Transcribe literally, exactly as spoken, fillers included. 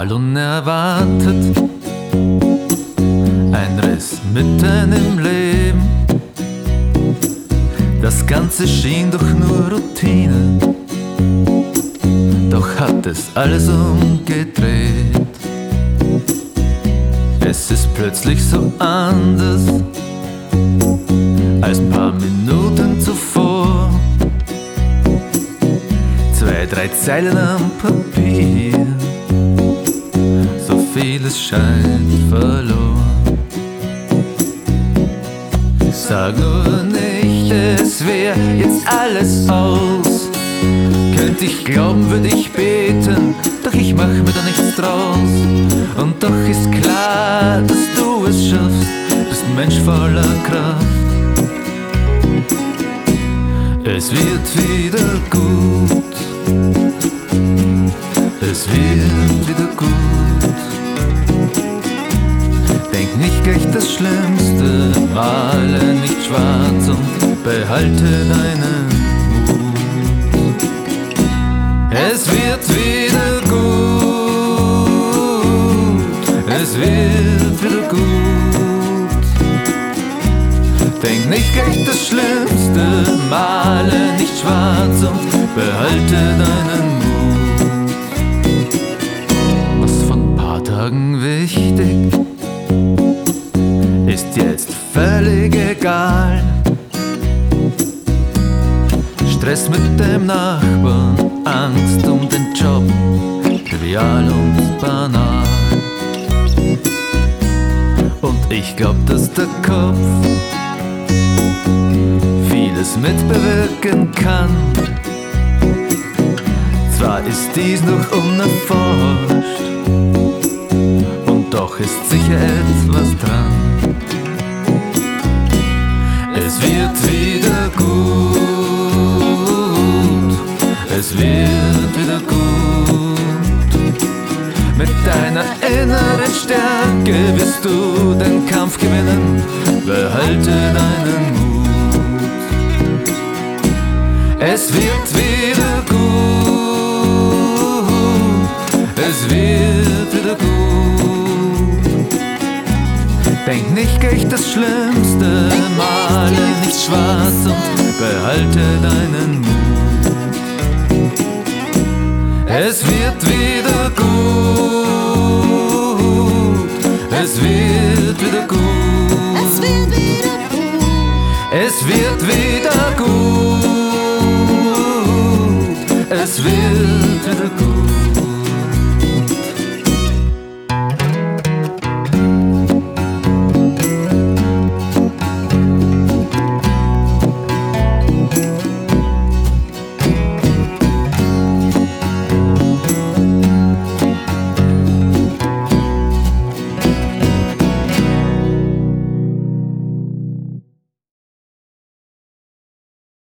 Total unerwartet, ein Riss mitten im Leben. Das Ganze schien doch nur Routine, doch hat es alles umgedreht. Es ist plötzlich so anders als ein paar Minuten zuvor. Zwei, drei Zeilen am Papier, so vieles scheint verloren. Sag nur nicht, es wär jetzt alles aus. Könnte ich glauben, würde ich beten, doch ich mach mir da nichts draus. Und doch ist klar, dass du es schaffst, bist ein Mensch voller Kraft. Es wird wieder gut, es wird wieder gut. Denk nicht gleich das Schlimmste, male nicht schwarz und behalte deinen Mut. Es wird wieder gut, es wird wieder gut. Denk nicht gleich das Schlimmste, male nicht schwarz und behalte deinen Mut. Was von ein paar Tagen wichtig ist jetzt völlig egal. Stress mit dem Nachbarn, Angst um den Job, trivial und banal. Und ich glaub, dass der Kopf vieles mitbewirken kann. Zwar ist dies noch unerforscht, und doch ist sicher etwas dran. Es wird wieder gut, es wird wieder gut. Mit deiner inneren Stärke wirst du den Kampf gewinnen, behalte deinen Mut. Es wird wieder gut, es wird wieder gut. Denk nicht gleich das Schlimmste, male nicht schwarz und behalte deinen Mut. Es wird wieder gut, es wird wieder gut. Es wird wieder gut. Es wird wieder gut, es wird wieder gut.